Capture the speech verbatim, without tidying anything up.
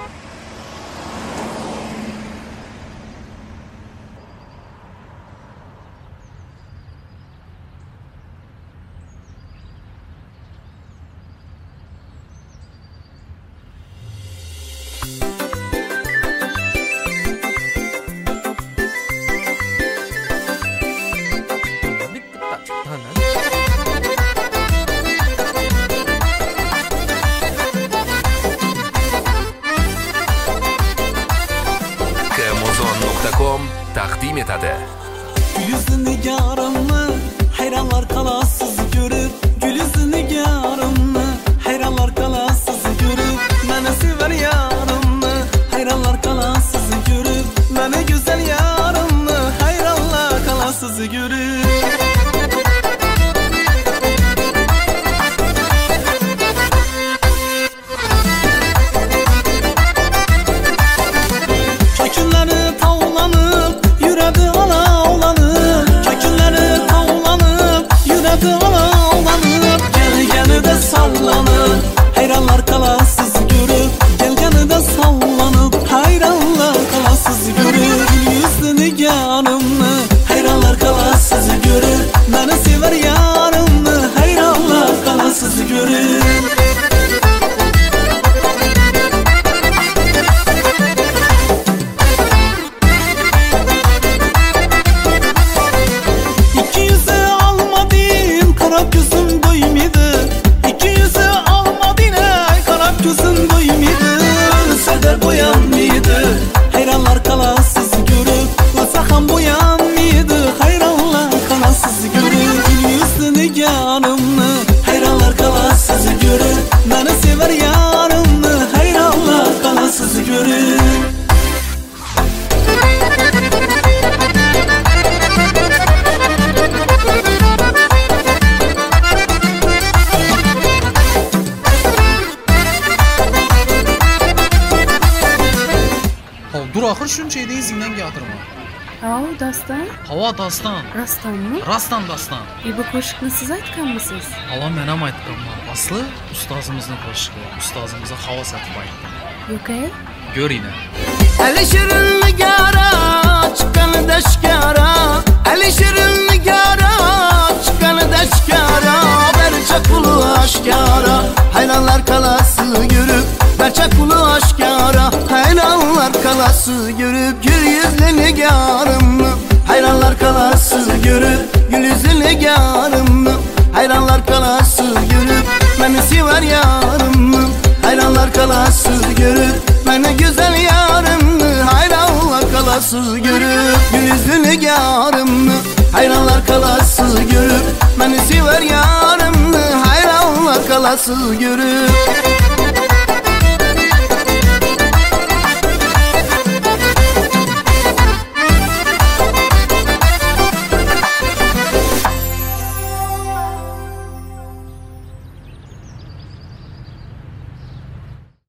Takdim etadi. Gül nigarımni hayronlar qalasiz ko'rib, gul nigarımni hayronlar qalasiz ko'rib, meni sevar yarimni hayronlar qalasiz ko'rib, meni go'zal yarimni hayronlar qalasiz ko'rib. Hayranlar kalasız görüp, gelgeni sallanıp, hayranlar kalasız görüp, gül yüzlü nigarımni hayranlar kalasız görüp, beni sever yarimni hayranlar kalasız görüp. İki yüzü almadın, kara gözüm doymadı. Gözün doymadı, seder boyanmadı. Hayranlar kalasız görüp, saçam boyanmadı. Hayranlar kalasız görüp, gül yüzlü nigarımni hayranlar kalasız görüp, beni sever yarimni hayranlar kalasız görüp. Dur axır şuncha edi izindən yatırma. Hava dastan? Hava dastan. Rastan mı? Rastan dastan. E bu qo'shiqni siz aytganmisiz? Hava mənəm aytqanman. Aslı ustazımızın qoşuğu. Ustazımıza hava satıb aytdı. Yo'q ey? Gör yine. Ali şirin nigara, çıkanı daşkara. Ali şirin nigara, çıkanı daşkara. Berçe kulu aşkara, hayranlar kalası görüp. Berçe kulu aşkara, hayranlar kalası görüp. Gül yüzlü nigarımni hayranlar kalası görüp, gül yüzlü nigarımni hayranlar kalası görüp, beni sever yarimni hayranlar kalası görüp, beni güzel yarimni hayranlar kalası görüp, gül yüzlü nigarımni hayranlar kalası görüp, beni sever yarimni hayranlar kalası görüp.